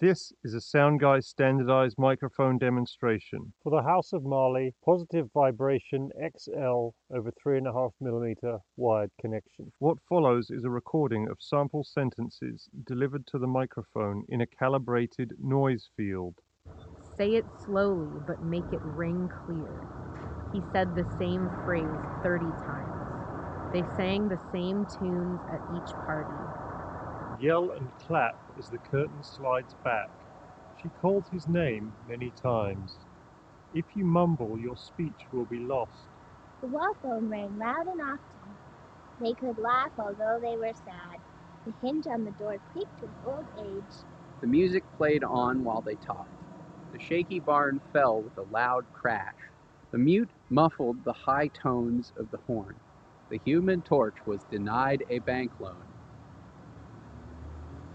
This is a Soundguy standardized microphone demonstration. For the House of Marley Positive Vibration XL over 3.5mm wired connection. What follows is a recording of sample sentences delivered to the microphone in a calibrated noise field. Say it slowly, but make it ring clear. He said the same phrase 30 times. They sang the same tunes at each party. Yell and clap as the curtain slides back. She called his name many times. If you mumble, your speech will be lost. The wall phone rang loud and often. They could laugh although they were sad. The hinge on the door creaked with old age. The music played on while they talked. The shaky barn fell with a loud crash. The mute muffled the high tones of the horn. The Human Torch was denied a bank loan.